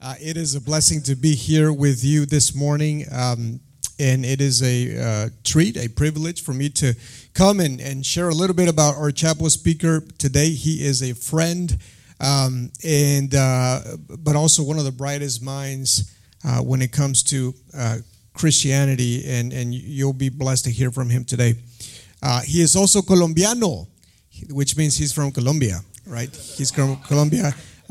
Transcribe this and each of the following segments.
It is a blessing to be here with you this morning, and it is a treat, a privilege for me to come and share a little bit about our chapel speaker today. He is a friend, but also one of the brightest minds when it comes to Christianity, and you'll be blessed to hear from him today. He is also Colombiano, which means he's from Colombia, right? He's from Colombia.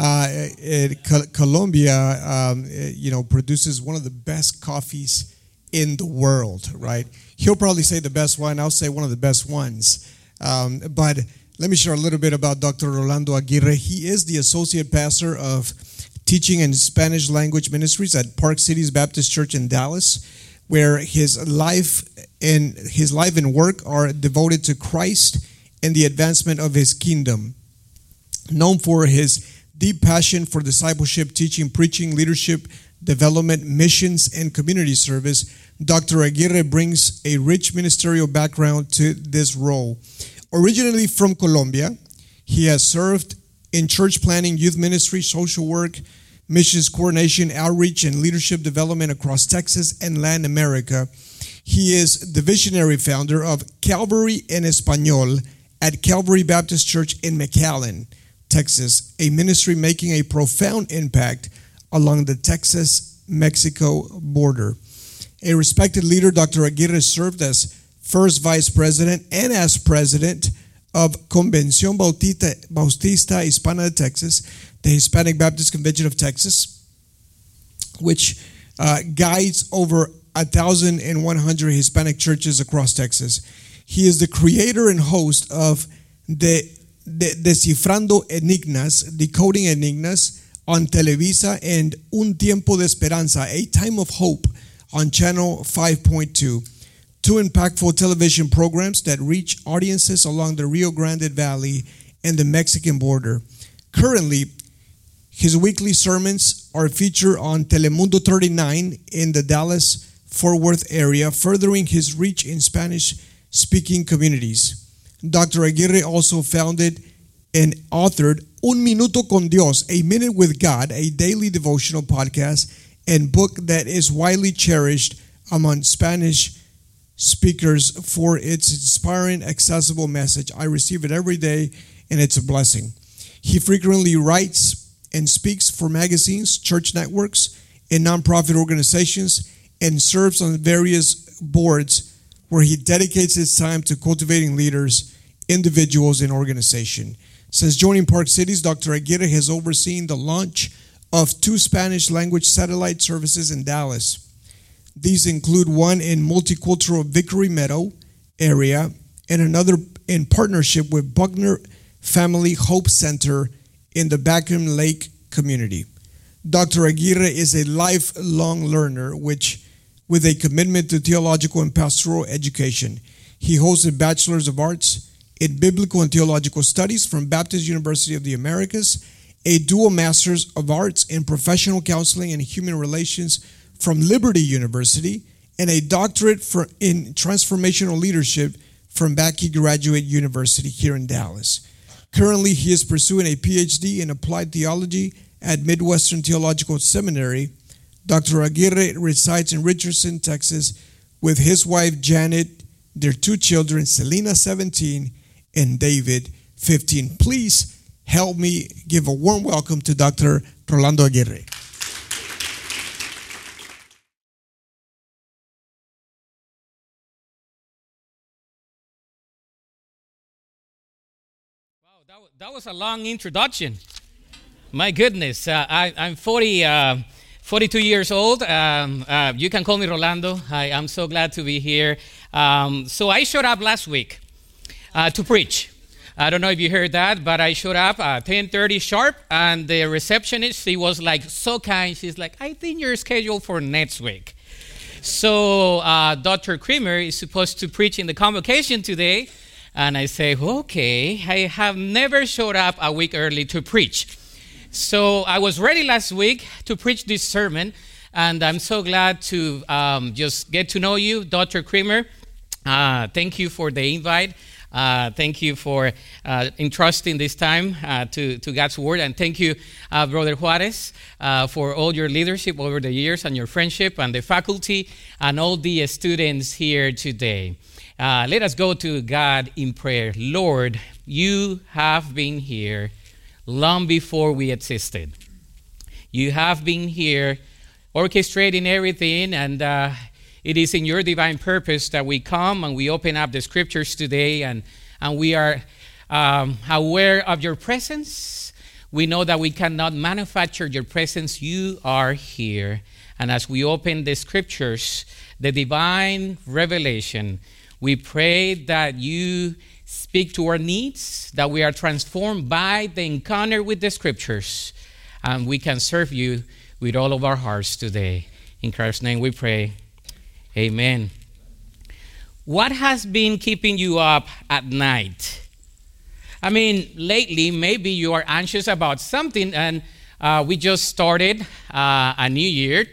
Colombia, produces one of the best coffees in the world, right? He'll probably say the best one. I'll say one of the best ones. But let me share a little bit about Dr. Rolando Aguirre. He is the associate pastor of teaching and Spanish language ministries at Park Cities Baptist Church in Dallas, where his life and work are devoted to Christ and the advancement of his kingdom. Known for his deep passion for discipleship, teaching, preaching, leadership, development, missions, and community service, Dr. Aguirre brings a rich ministerial background to this role. Originally from Colombia, he has served in church planning, youth ministry, social work, missions coordination, outreach, and leadership development across Texas and Latin America. He is the visionary founder of Calvary en Español at Calvary Baptist Church in McAllen, Texas, a ministry making a profound impact along the Texas-Mexico border. A respected leader, Dr. Aguirre served as first vice president and as president of Convención Bautista Hispana de Texas, the Hispanic Baptist Convention of Texas, which guides over 1,100 Hispanic churches across Texas. He is the creator and host of Descifrando Enigmas, Decoding Enigmas on Televisa, and Un Tiempo de Esperanza, A Time of Hope on Channel 5.2. Two impactful television programs that reach audiences along the Rio Grande Valley and the Mexican border. Currently, his weekly sermons are featured on Telemundo 39 in the Dallas-Fort Worth area, furthering his reach in Spanish-speaking communities. Dr. Aguirre also founded and authored Un Minuto con Dios, A Minute with God, a daily devotional podcast and book that is widely cherished among Spanish speakers for its inspiring, accessible message. I receive it every day, and it's a blessing. He frequently writes and speaks for magazines, church networks, and nonprofit organizations, and serves on various boards where he dedicates his time to cultivating leaders, individuals, and organizations. Since joining Park Cities, Dr. Aguirre has overseen the launch of 2 Spanish language satellite services in Dallas. These include one in multicultural Vickery Meadow area and another in partnership with Buckner Family Hope Center in the Backham Lake community. Dr. Aguirre is a lifelong learner with a commitment to theological and pastoral education. He holds a Bachelor's of Arts in Biblical and Theological Studies from Baptist University of the Americas, a dual Master's of Arts in Professional Counseling and Human Relations from Liberty University, and a doctorate in Transformational Leadership from Mackey Graduate University here in Dallas. Currently, he is pursuing a PhD in Applied Theology at Midwestern Theological Seminary. Dr. Aguirre resides in Richardson, Texas, with his wife, Janet, their 2 children, Selena, 17, and David, 15. Please help me give a warm welcome to Dr. Rolando Aguirre. Wow, that was a long introduction. My goodness, I'm 42 years old. You can call me Rolando. I'm so glad to be here. So I showed up last week to preach. I don't know if you heard that, but I showed up at 10:30 sharp, and the receptionist, she was like so kind. She's like, I think you're scheduled for next week. So Dr. Creamer is supposed to preach in the convocation today, and I say, okay, I have never showed up a week early to preach. So I was ready last week to preach this sermon, and I'm so glad to just get to know you, Dr. Creamer. Thank you for the invite. Thank you for entrusting this time to God's Word. And thank you, Brother Juarez, for all your leadership over the years and your friendship and the faculty and all the students here today. Let us go to God in prayer. Lord, you have been here long before we existed. You have been here orchestrating everything, and it is in your divine purpose that we come and we open up the scriptures today, and we are aware of your presence. We know that we cannot manufacture your presence. You are here. And as we open the scriptures, the divine revelation, we pray that you speak to our needs, that we are transformed by the encounter with the scriptures, and we can serve you with all of our hearts today. In Christ's name we pray. Amen. What has been keeping you up at night? I mean, lately, maybe you are anxious about something, and we just started a new year,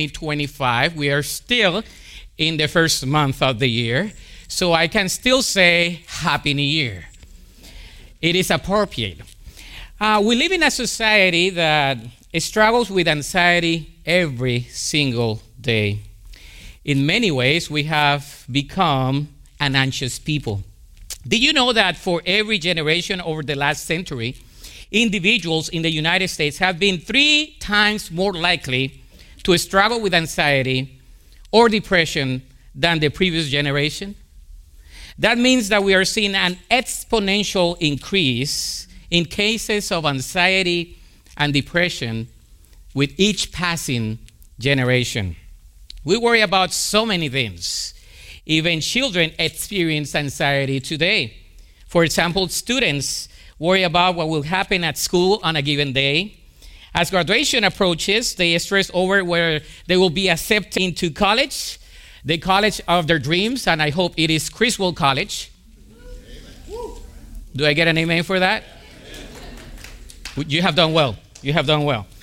2025. We are still in the first month of the year, so I can still say Happy New Year. It is appropriate. We live in a society that struggles with anxiety every single day. In many ways, we have become an anxious people. Did you know that for every generation over the last century, individuals in the United States have been 3 times more likely to struggle with anxiety or depression than the previous generation? That means that we are seeing an exponential increase in cases of anxiety and depression with each passing generation. We worry about so many things. Even children experience anxiety today. For example, students worry about what will happen at school on a given day. As graduation approaches, they stress over where they will be accepted into college, the college of their dreams, and I hope it is Criswell College. Do I get an amen for that? You have done well. You have done well.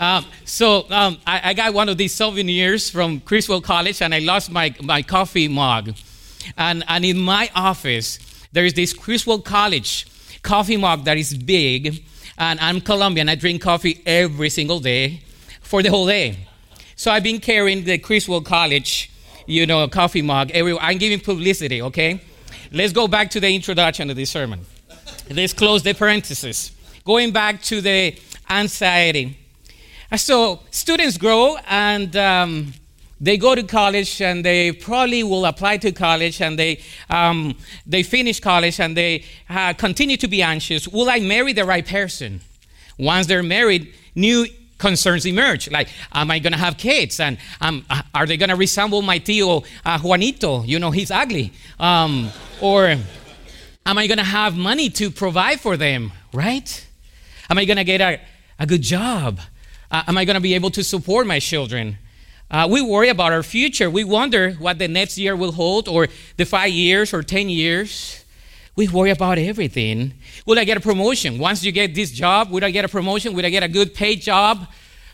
I got one of these souvenirs from Criswell College, and I lost my coffee mug. And in my office, there is this Criswell College coffee mug that is big, and I'm Colombian. I drink coffee every single day for the whole day. So I've been carrying the Criswell College, coffee mug everywhere. I'm giving publicity, okay? Let's go back to the introduction of this sermon. Let's close the parenthesis. Going back to the anxiety. So students grow, and they go to college, and they probably will apply to college, and they finish college, and they continue to be anxious. Will I marry the right person? Once they're married, new concerns emerge, like, am I going to have kids? And are they going to resemble my tío Juanito? He's ugly. Or am I going to have money to provide for them, right? Am I going to get a good job? Am I going to be able to support my children? We worry about our future. We wonder what the next year will hold, or the 5 years or 10 years. We worry about everything. Will I get a promotion? Once you get this job, will I get a promotion? Will I get a good paid job?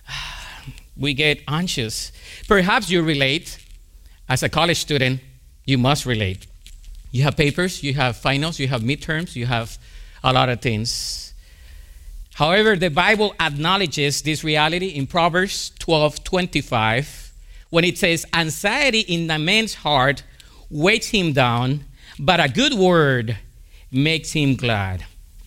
We get anxious. Perhaps you relate. As a college student, you must relate. You have papers, you have finals, you have midterms, you have a lot of things. However, the Bible acknowledges this reality in Proverbs 12:25, when it says, anxiety in a man's heart weighs him down, but a good word makes him glad.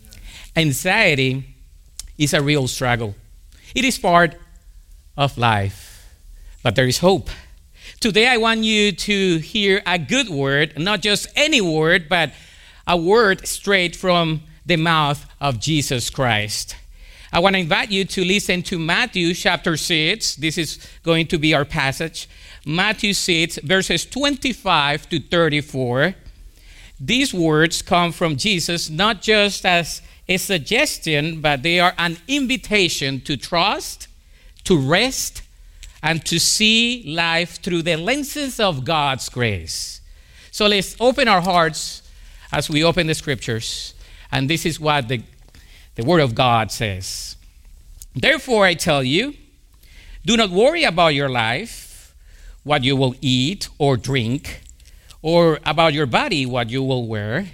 Anxiety is a real struggle. It is part of life, but there is hope. Today, I want you to hear a good word, not just any word, but a word straight from the mouth of Jesus Christ. I want to invite you to listen to Matthew chapter 6. This is going to be our passage. Matthew 6, verses 25 to 34. These words come from Jesus not just as a suggestion, but they are an invitation to trust, to rest, and to see life through the lenses of God's grace. So let's open our hearts as we open the scriptures. And this is what the Word of God says. Therefore, I tell you, do not worry about your life, what you will eat or drink, or about your body, what you will wear.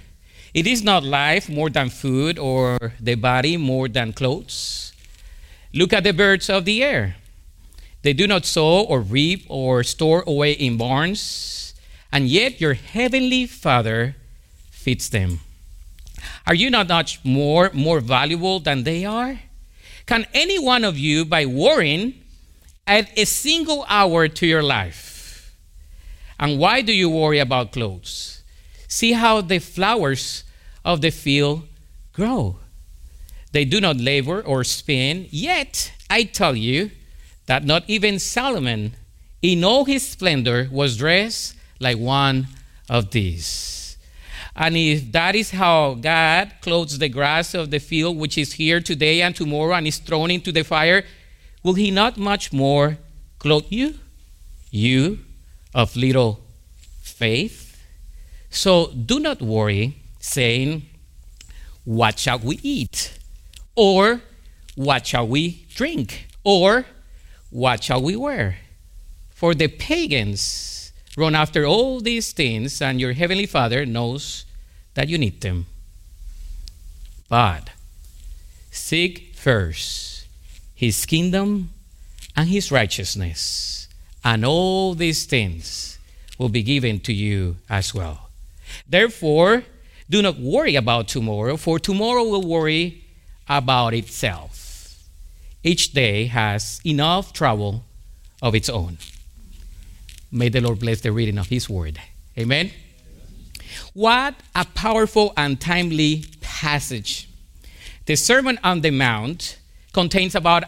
It is not life more than food, or the body more than clothes. Look at the birds of the air. They do not sow or reap or store away in barns, and yet your heavenly Father feeds them. Are you not much more valuable than they are? Can any one of you, by worrying, add a single hour to your life? And why do you worry about clothes? See how the flowers of the field grow. They do not labor or spin, yet I tell you that not even Solomon in all his splendor was dressed like one of these. And if that is how God clothes the grass of the field, which is here today and tomorrow and is thrown into the fire, will he not much more clothe you? You of little faith? So do not worry, saying, what shall we eat? Or what shall we drink? Or what shall we wear? For the pagans run after all these things, and your heavenly Father knows that you need them. But seek first his kingdom and his righteousness, and all these things will be given to you as well. Therefore, do not worry about tomorrow, for tomorrow will worry about itself. Each day has enough trouble of its own. May the Lord bless the reading of his word. Amen. What a powerful and timely passage. The Sermon on the Mount contains about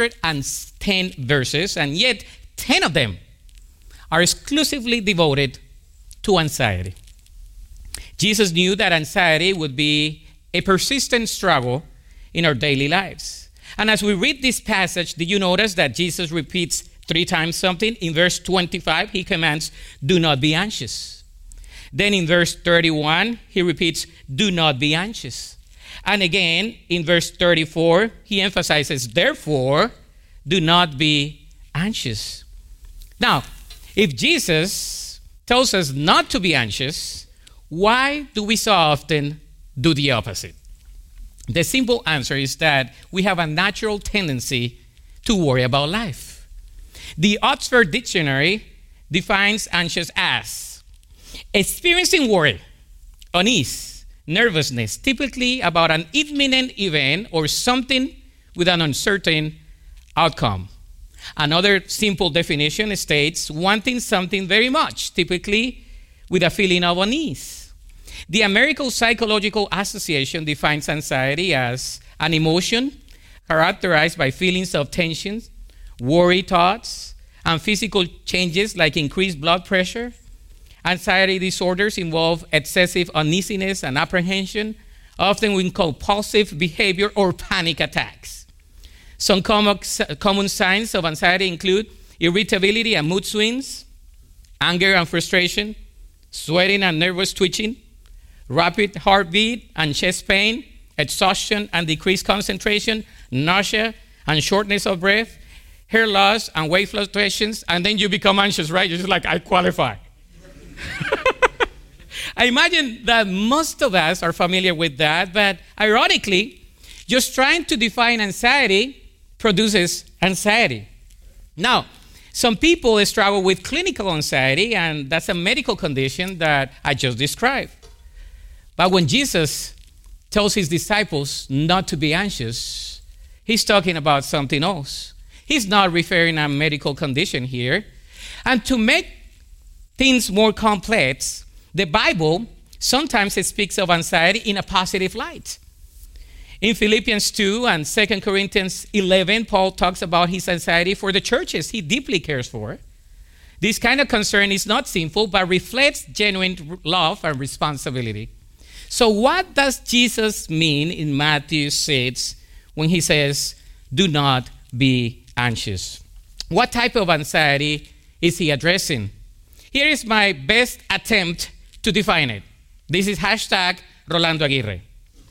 110 verses, and yet 10 of them are exclusively devoted to anxiety. Jesus knew that anxiety would be a persistent struggle in our daily lives. And as we read this passage, did you notice that Jesus repeats 3 times something? In verse 25, he commands, do not be anxious. Then in verse 31, he repeats, do not be anxious. And again, in verse 34, he emphasizes, therefore, do not be anxious. Now, if Jesus tells us not to be anxious, why do we so often do the opposite? The simple answer is that we have a natural tendency to worry about life. The Oxford Dictionary defines anxious as experiencing worry, unease, nervousness, typically about an imminent event or something with an uncertain outcome. Another simple definition states wanting something very much, typically with a feeling of unease. The American Psychological Association defines anxiety as an emotion characterized by feelings of tension, worry thoughts, and physical changes like increased blood pressure. Anxiety disorders involve excessive uneasiness and apprehension, often with compulsive behavior or panic attacks. Some common signs of anxiety include irritability and mood swings, anger and frustration, sweating and nervous twitching, rapid heartbeat and chest pain, exhaustion and decreased concentration, nausea and shortness of breath, hair loss and weight fluctuations, and then you become anxious, right? You're just like, I qualify. I imagine that most of us are familiar with that, but ironically, just trying to define anxiety produces anxiety. Now, some people struggle with clinical anxiety, and that's a medical condition that I just described. But when Jesus tells his disciples not to be anxious, he's talking about something else. He's not referring to a medical condition here. And to make things more complex, the Bible sometimes speaks of anxiety in a positive light. In Philippians 2 and 2 Corinthians 11, Paul talks about his anxiety for the churches he deeply cares for. This kind of concern is not sinful, but reflects genuine love and responsibility. So what does Jesus mean in Matthew 6 when he says, do not be anxious? What type of anxiety is he addressing? Here is my best attempt to define it. This is hashtag Rolando Aguirre.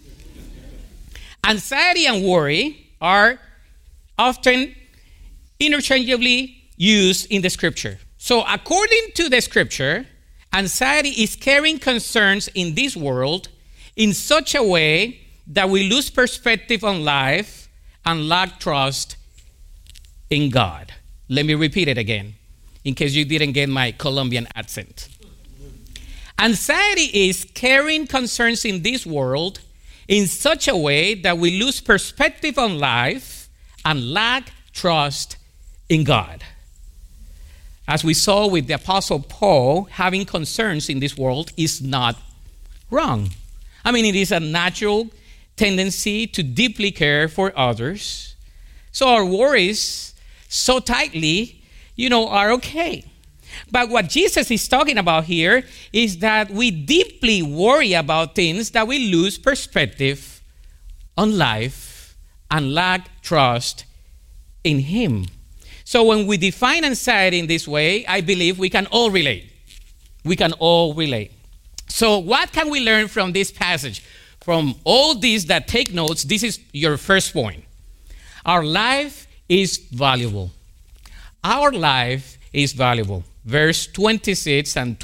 Anxiety and worry are often interchangeably used in the scripture. So according to the scripture, anxiety is carrying concerns in this world in such a way that we lose perspective on life and lack trust in God. Let me repeat it again, in case you didn't get my Colombian accent. Anxiety is carrying concerns in this world in such a way that we lose perspective on life and lack trust in God. As we saw with the Apostle Paul, having concerns in this world is not wrong. I mean, it is a natural tendency to deeply care for others. So our worries so tightly, are okay. But what Jesus is talking about here is that we deeply worry about things that we lose perspective on life and lack trust in Him. So when we define anxiety in this way, I believe we can all relate. We can all relate. So what can we learn from this passage? From all these that take notes, this is your first point. Our life is valuable. Our life is valuable. Verse 26 and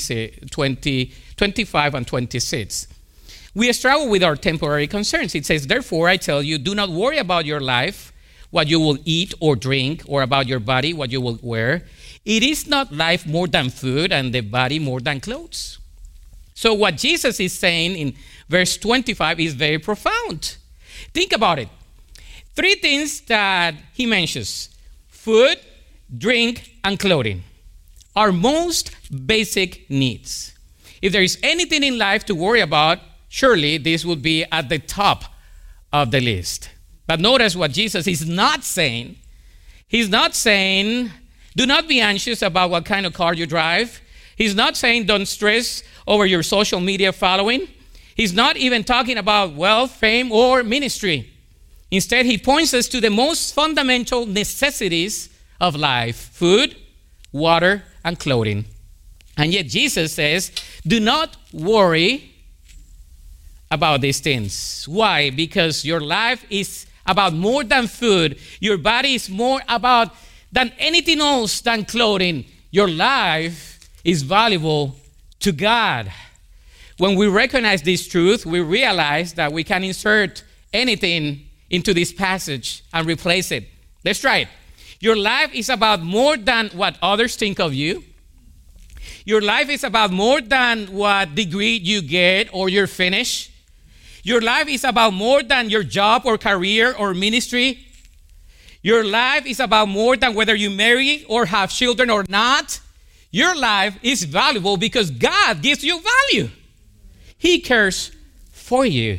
25 and 26. We struggle with our temporary concerns. It says, therefore, I tell you, do not worry about your life, what you will eat or drink, or about your body, what you will wear. It is not life more than food, and the body more than clothes. So what Jesus is saying in verse 25 is very profound. Think about it. 3 things that he mentions: food, drink, and clothing. Our most basic needs. If there is anything in life to worry about, surely this would be at the top of the list. But notice what Jesus is not saying. He's not saying, do not be anxious about what kind of car you drive. He's not saying don't stress over your social media following. He's not even talking about wealth, fame, or ministry. Instead, he points us to the most fundamental necessities of life: food, water, and clothing. And yet Jesus says, do not worry about these things. Why? Because your life is about more than food. Your body is more about than anything else than clothing. Your life is valuable to God. When we recognize this truth, we realize that we can insert anything into this passage and replace it. Let's try it. Your life is about more than what others think of you. Your life is about more than what degree you get or your finish. Your life is about more than your job or career or ministry. Your life is about more than whether you marry or have children or not. Your life is valuable because God gives you value. He cares for you.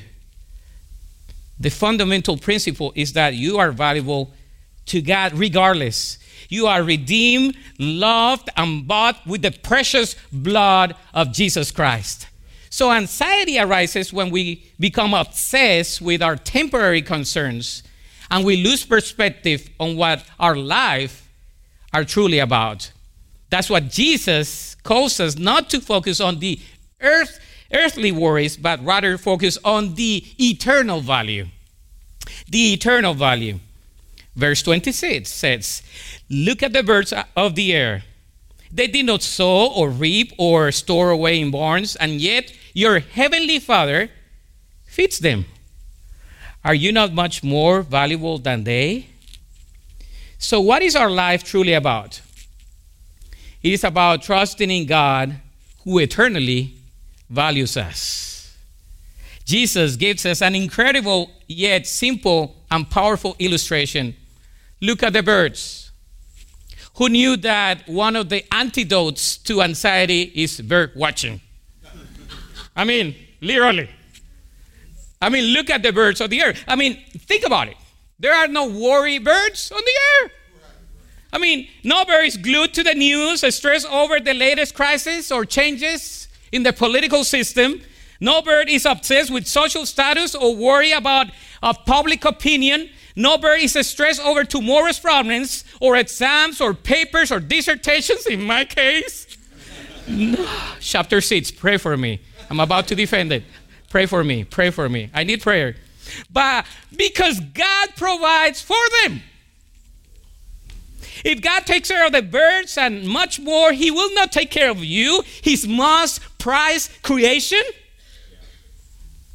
The fundamental principle is that you are valuable to God regardless. You are redeemed, loved, and bought with the precious blood of Jesus Christ. So anxiety arises when we become obsessed with our temporary concerns and we lose perspective on what our life are truly about. That's what Jesus calls us not to focus on the earthly worries, but rather focus on the eternal value. The eternal value. Verse 26 says, look at the birds of the air. They did not sow or reap or store away in barns, and yet your heavenly Father feeds them. Are you not much more valuable than they? So what is our life truly about? It is about trusting in God who eternally values us. Jesus gives us an incredible yet simple and powerful illustration. Look at the birds. Who knew that one of the antidotes to anxiety is bird watching? I mean, literally. I mean, look at the birds of the air. I mean, think about it. There are no worry birds on the air. I mean, no bird is glued to the news, stressed over the latest crisis or changes in the political system. No bird is obsessed with social status or worry about public opinion. No bird is stressed over tomorrow's problems or exams or papers or dissertations, in my case. No. Chapter 6, pray for me. I'm about to defend it. Pray for me. Pray for me. I need prayer. But because God provides for them. If God takes care of the birds and much more, He will not take care of you, His most prized creation.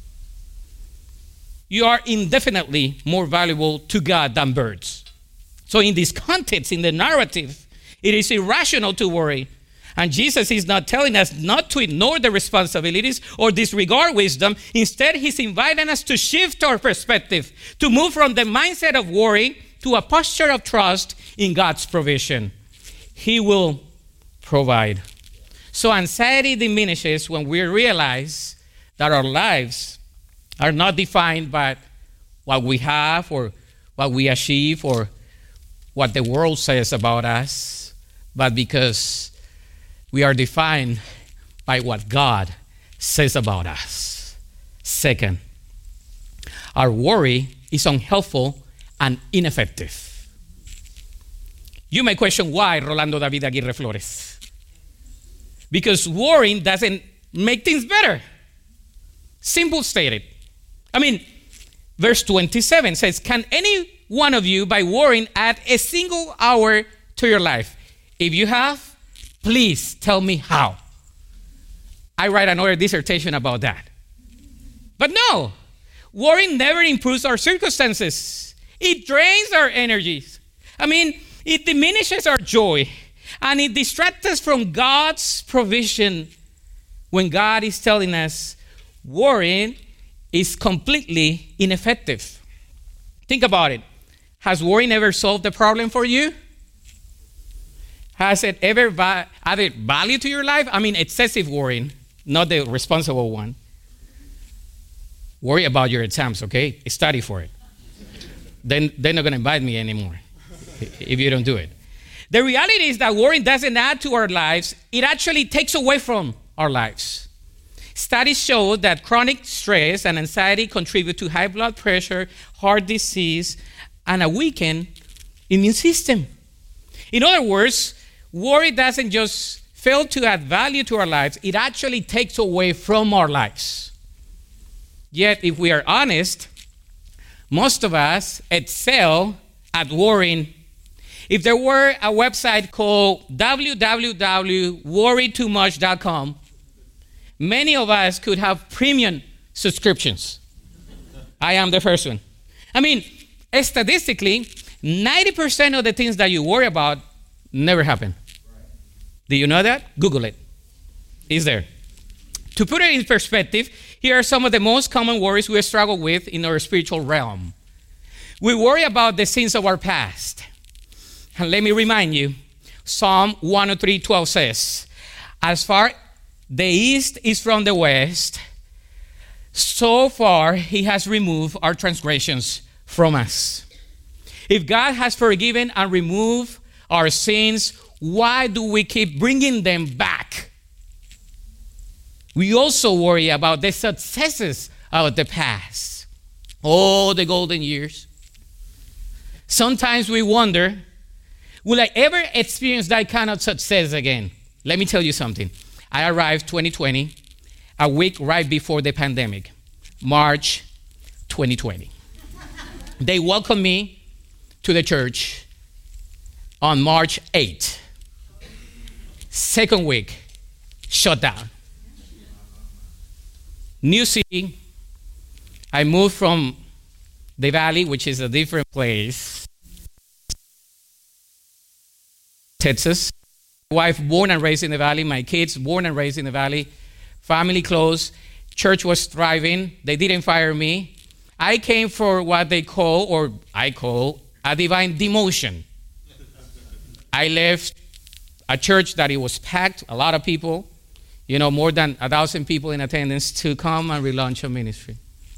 you are indefinitely more valuable to God than birds. So in this context, in the narrative, it is irrational to worry. And Jesus is not telling us not to ignore the responsibilities or disregard wisdom. Instead, he's inviting us to shift our perspective, to move from the mindset of worry to a posture of trust in God's provision. He will provide. So anxiety diminishes when we realize that our lives are not defined by what we have or what we achieve or what the world says about us, but because we are defined by what God says about us. Second, our worry is unhelpful and ineffective. You may question why, Rolando David Aguirre Flores. Because worrying doesn't make things better. Simple stated. Verse 27 says, can any one of you, by worrying, add a single hour to your life? If you have, please tell me how. I write another dissertation about that. But no, worrying never improves our circumstances. It drains our energies. It diminishes our joy. And it distracts us from God's provision when God is telling us worrying is completely ineffective. Think about it. Has worrying ever solved the problem for you? Has it ever added value to your life? Excessive worrying, not the responsible one. Worry about your exams, okay? Study for it. Then they're not going to invite me anymore if you don't do it. The reality is that worrying doesn't add to our lives. It actually takes away from our lives. Studies show that chronic stress and anxiety contribute to high blood pressure, heart disease, and a weakened immune system. In other words, worry doesn't just fail to add value to our lives, it actually takes away from our lives. Yet, if we are honest, most of us excel at worrying. If there were a website called www.worrytoomuch.com, many of us could have premium subscriptions. I am the first one. Statistically, 90% of the things that you worry about never happen. Do you know that? Google it. It's there. To put it in perspective, here are some of the most common worries we struggle with in our spiritual realm. We worry about the sins of our past. And let me remind you, Psalm 103:12 says, as far the east is from the west, so far he has removed our transgressions from us. If God has forgiven and removed our sins, why do we keep bringing them back? We also worry about the successes of the past. Oh, the golden years. Sometimes we wonder, will I ever experience that kind of success again? Let me tell you something. I arrived 2020, a week right before the pandemic, March 2020. They welcomed me to the church on March 8th. Second week, shut down. New city. I moved from the valley, which is a different place, Texas. Wife born and raised in the valley. My kids born and raised in the valley. Family close. Church was thriving. They didn't fire me. I came for what they call, or I call, a divine demotion. I left a church that it was packed, a lot of people, more than 1,000 people in attendance, to come and relaunch a ministry.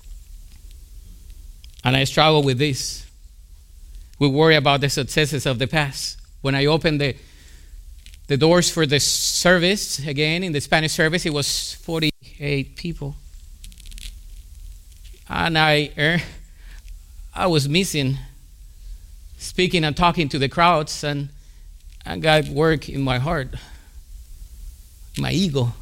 And I struggle with this. We worry about the successes of the past. When I opened the doors for the service, again, in the Spanish service, it was 48 people. And I was missing speaking and talking to the crowds, and I got work in my heart, my ego.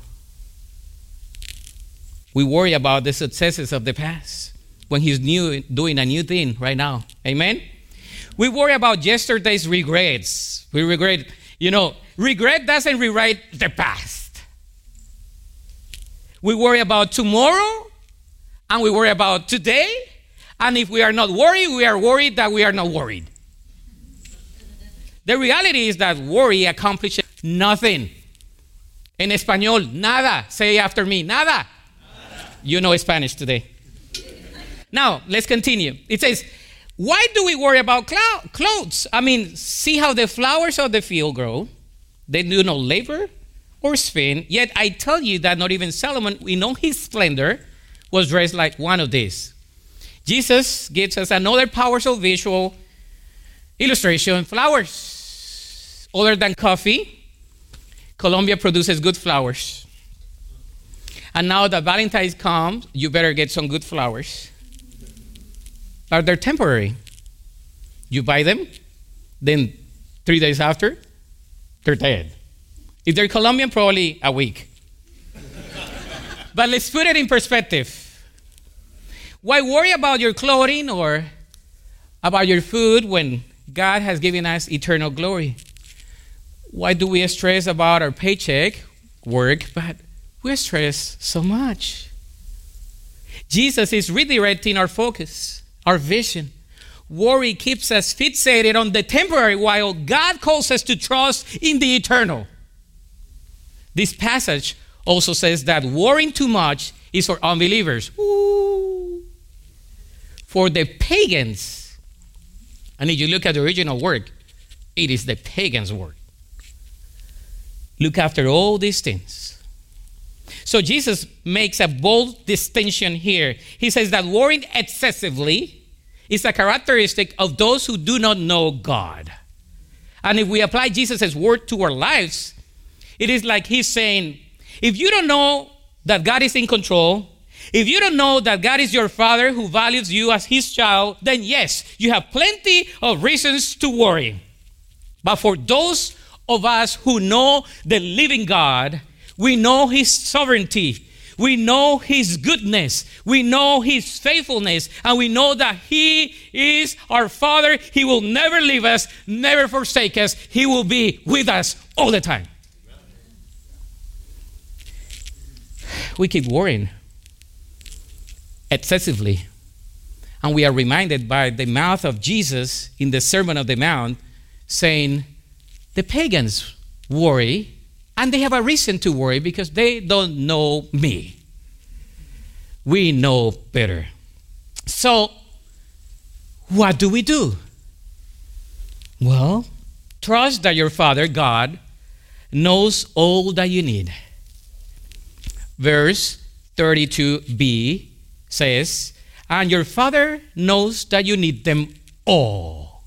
We worry about the successes of the past when he's doing a new thing right now. Amen? We worry about yesterday's regrets. We regret, regret doesn't rewrite the past. We worry about tomorrow, and we worry about today, And if we are not worried, we are worried that we are not worried. The reality is that worry accomplishes nothing. En español, nada. Say after me, nada. Nada. You know Spanish today. Now, let's continue. It says, why do we worry about clothes? I mean, see how the flowers of the field grow. They do not labor or spin. Yet I tell you that not even Solomon, in all his splendor, was dressed like one of these. Jesus gives us another powerful visual illustration. Flowers. Other than coffee, Colombia produces good flowers. And now that Valentine's comes, you better get some good flowers. But they're temporary. You buy them, then 3 days after, they're dead. If they're Colombian, probably a week. But let's put it in perspective. Why worry about your clothing or about your food when God has given us eternal glory? Why do we stress about our paycheck, work, but we stress so much? Jesus is redirecting our focus, our vision. Worry keeps us fixated on the temporary while God calls us to trust in the eternal. This passage also says that worrying too much is for unbelievers. Ooh. For the pagans. And if you look at the original word, it is the pagans' word. Look after all these things. So Jesus makes a bold distinction here. He says that worrying excessively is a characteristic of those who do not know God. And if we apply Jesus' word to our lives, it is like he's saying, if you don't know that God is in control, if you don't know that God is your Father who values you as his child, then yes, you have plenty of reasons to worry. But for those of us who know the living God, we know his sovereignty, we know his goodness, we know his faithfulness, and we know that he is our Father. He will never leave us, never forsake us. He will be with us all the time. We keep worrying excessively, and we are reminded by the mouth of Jesus in the Sermon on the Mount saying, the pagans worry, and they have a reason to worry because they don't know me. We know better. So, what do we do? Well, trust that your Father, God, knows all that you need. Verse 32b says, and your Father knows that you need them all.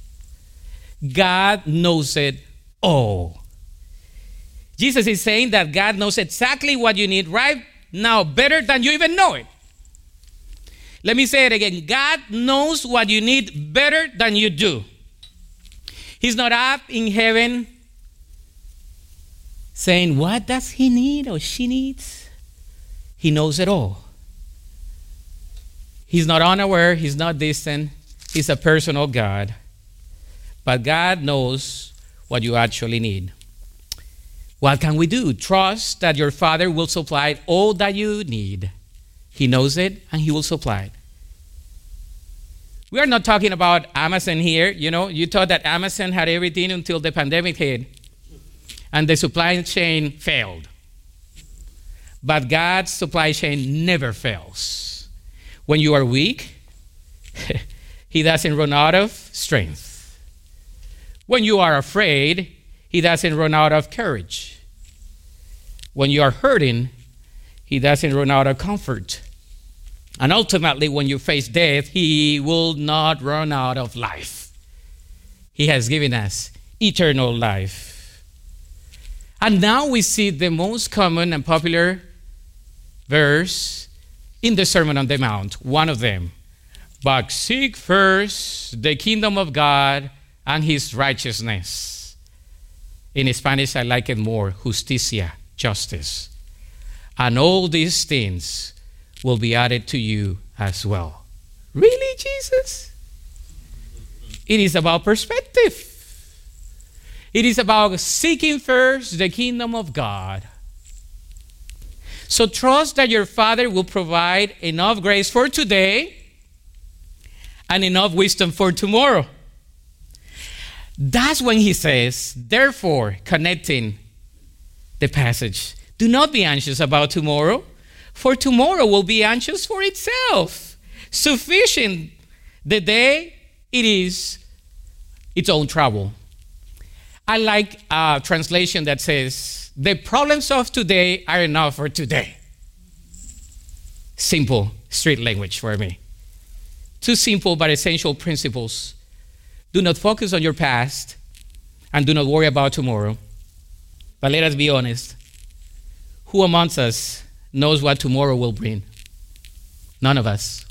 God knows it all. Jesus is saying that God knows exactly what you need right now, better than you even know it. Let me say it again. God knows what you need better than you do. He's not up in heaven saying, what does he need or she needs? He knows it all. He's not unaware. He's not distant. He's a personal God. But God knows what you actually need. What can we do? Trust that your Father will supply all that you need. He knows it, and he will supply it. We are not talking about Amazon here. You know, you thought that Amazon had everything until the pandemic hit, and the supply chain failed. But God's supply chain never fails. When you are weak, he doesn't run out of strength. When you are afraid, he doesn't run out of courage. When you are hurting, he doesn't run out of comfort. And ultimately, when you face death, he will not run out of life. He has given us eternal life. And now we see the most common and popular verse in the Sermon on the Mount, one of them. But seek first the kingdom of God and his righteousness. In Spanish, I like it more, justicia, justice. And all these things will be added to you as well. Really, Jesus? It is about perspective. It is about seeking first the kingdom of God. So trust that your Father will provide enough grace for today and enough wisdom for tomorrow. That's when he says, therefore, connecting the passage, do not be anxious about tomorrow, for tomorrow will be anxious for itself. Sufficient the day it is its own trouble. I like a translation that says, the problems of today are enough for today. Simple, street language for me. Two simple but essential principles. Do not focus on your past and do not worry about tomorrow. But let us be honest. Who amongst us knows what tomorrow will bring? None of us.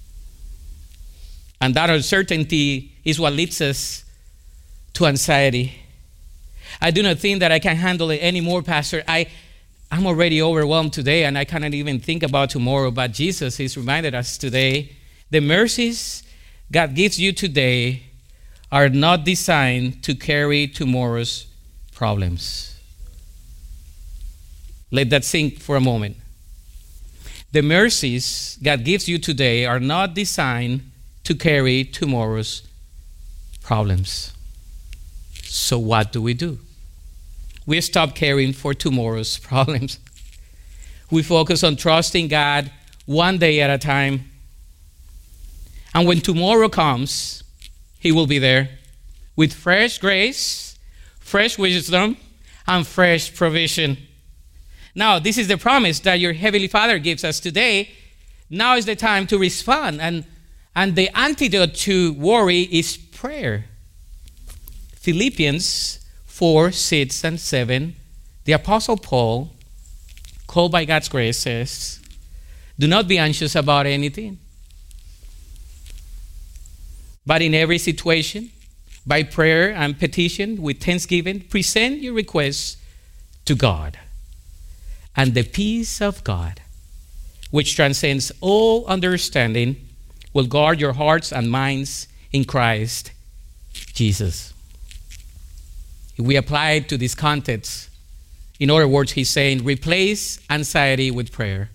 And that uncertainty is what leads us to anxiety. I do not think that I can handle it anymore, Pastor. I'm already overwhelmed today, and I cannot even think about tomorrow. But Jesus has reminded us today, the mercies God gives you today are not designed to carry tomorrow's problems. Let that sink for a moment. The mercies God gives you today are not designed to carry tomorrow's problems. So what do? We stop caring for tomorrow's problems. We focus on trusting God one day at a time. And when tomorrow comes, He will be there with fresh grace, fresh wisdom, and fresh provision. Now, this is the promise that your Heavenly Father gives us today. Now is the time to respond. And the antidote to worry is prayer. Philippians 4, 6, and 7, the Apostle Paul, called by God's grace, says, do not be anxious about anything, but in every situation, by prayer and petition, with thanksgiving, present your requests to God. And the peace of God, which transcends all understanding, will guard your hearts and minds in Christ Jesus. If we apply it to this context, in other words, he's saying, replace anxiety with prayer.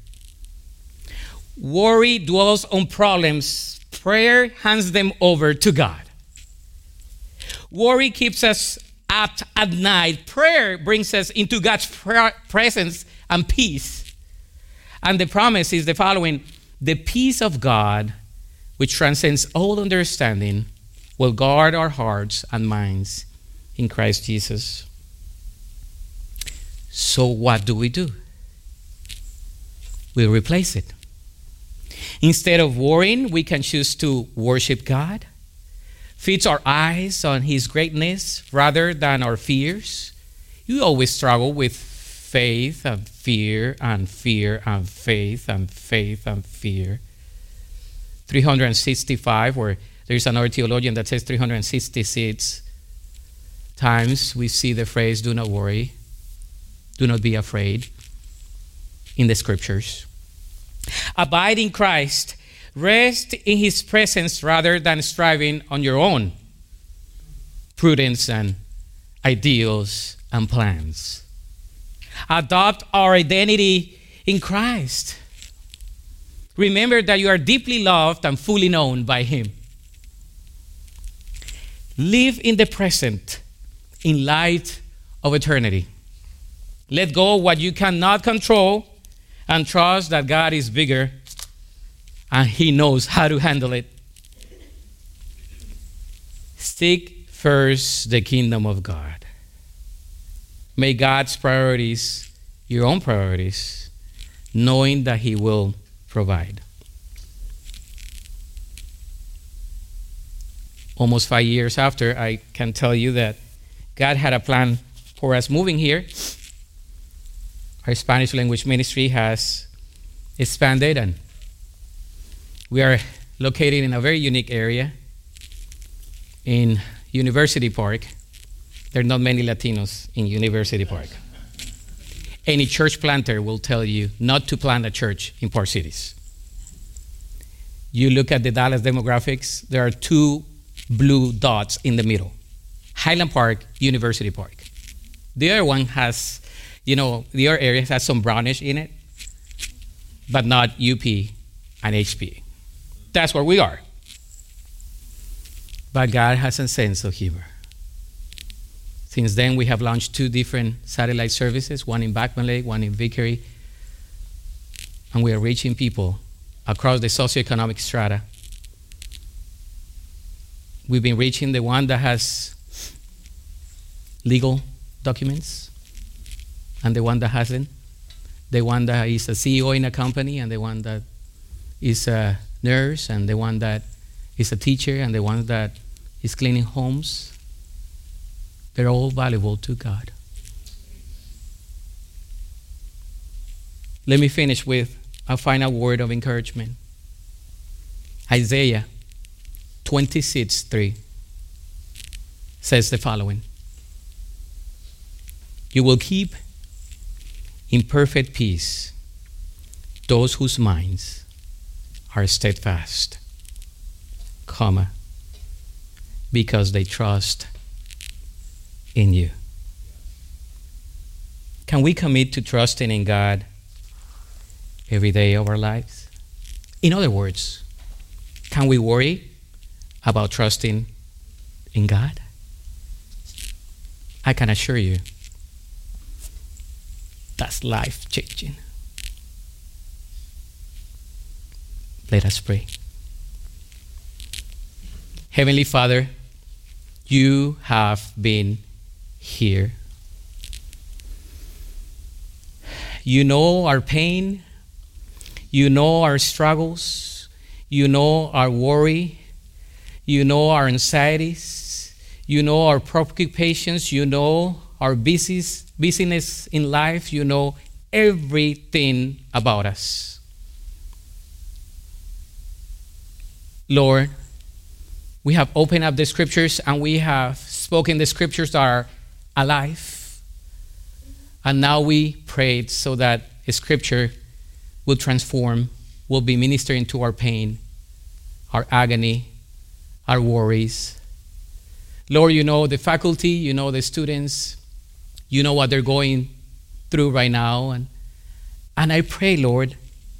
Worry dwells on problems. Prayer hands them over to God. Worry keeps us up at night. Prayer brings us into God's presence and peace. And the promise is the following: the peace of God, which transcends all understanding, will guard our hearts and minds in Christ Jesus. So what do? We replace it. Instead of worrying, we can choose to worship God, fix our eyes on His greatness rather than our fears. You always struggle with faith and fear and fear and faith and faith and fear. 365, where there's another theologian that says 366 times we see the phrase, do not worry, do not be afraid, in the scriptures. Abide in Christ. Rest in His presence rather than striving on your own prudence and ideals and plans. Adopt our identity in Christ. Remember that you are deeply loved and fully known by Him. Live in the present in light of eternity. Let go of what you cannot control and trust that God is bigger and He knows how to handle it. Seek first the kingdom of God. Make God's priorities your own priorities, knowing that He will provide. Almost 5 years after, I can tell you that God had a plan for us moving here. Our Spanish language ministry has expanded, and we are located in a very unique area in University Park. There are not many Latinos in University Park. Any church planter will tell you not to plant a church in Park Cities. You look at the Dallas demographics, there are 2 blue dots in the middle. Highland Park, University Park. The other one has, the other area has some brownish in it, but not UP and HP. That's where we are. But God has a sense of humor. Since then, we have launched 2 different satellite services, one in Backman Lake, one in Vickery. And we are reaching people across the socioeconomic strata. We've been reaching the one that has legal documents and the one that hasn't, the one that is a CEO in a company and the one that is a nurse and the one that is a teacher and the one that is cleaning homes. They're all valuable to God. Let me finish with a final word of encouragement. Isaiah 26:3 says the following: You will keep in perfect peace those whose minds are steadfast, because they trust in you. Can we commit to trusting in God every day of our lives? In other words, can we worry about trusting in God? I can assure you, that's life-changing. Let us pray. Heavenly Father, you have been here. You know our pain. You know our struggles. You know our worry. You know our anxieties. You know our preoccupations. You know our busyness in life. You know everything about us. Lord, we have opened up the scriptures and we have spoken the scriptures that are alive. And now we prayed so that a scripture will transform, will be ministering to our pain, our agony, our worries. Lord, you know the faculty, you know the students, you know what they're going through right now. And I pray, Lord,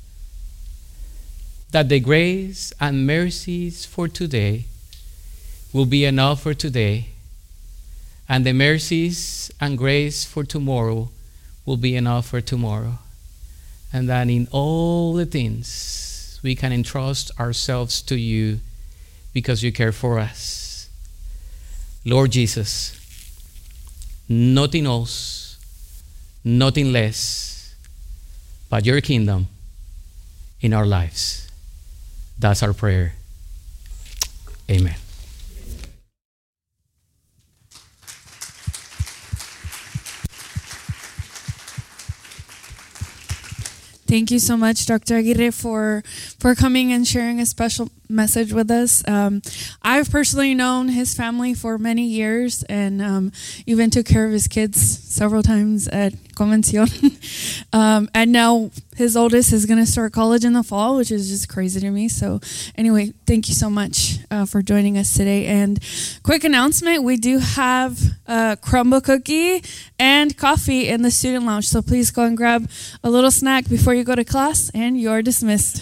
that the grace and mercies for today will be enough for today, and the mercies and grace for tomorrow will be enough for tomorrow. And that in all the things we can entrust ourselves to you because you care for us. Lord Jesus, nothing else, nothing less but your kingdom in our lives. That's our prayer. Amen. Thank you so much, Dr. Aguirre, for coming and sharing a special message with us. I've personally known his family for many years and even took care of his kids several times at Convención. And now his oldest is going to start college in the fall, which is just crazy to me. So anyway, thank you so much for joining us today. And quick announcement, we do have a Crumbl cookie and coffee in the student lounge. So please go and grab a little snack before you go to class, and you're dismissed.